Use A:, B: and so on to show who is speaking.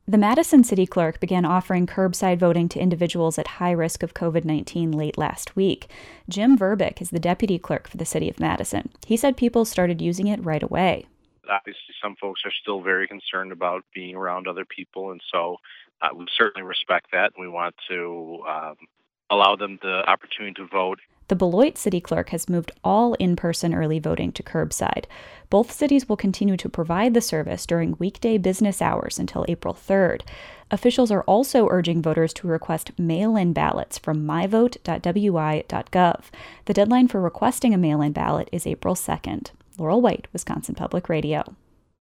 A: The Madison city clerk began offering curbside voting to individuals at high risk of COVID-19 late last week. Jim Verbick is the deputy clerk for the city of Madison. He said people started using it right away.
B: Obviously, some folks are still very concerned about being around other people, and so we certainly respect that, and we want to allow them the opportunity to vote.
A: The Beloit city clerk has moved all in-person early voting to curbside. Both cities will continue to provide the service during weekday business hours until April 3rd. Officials are also urging voters to request mail-in ballots from myvote.wi.gov. The deadline for requesting a mail-in ballot is April 2nd. Laurel White, Wisconsin Public Radio.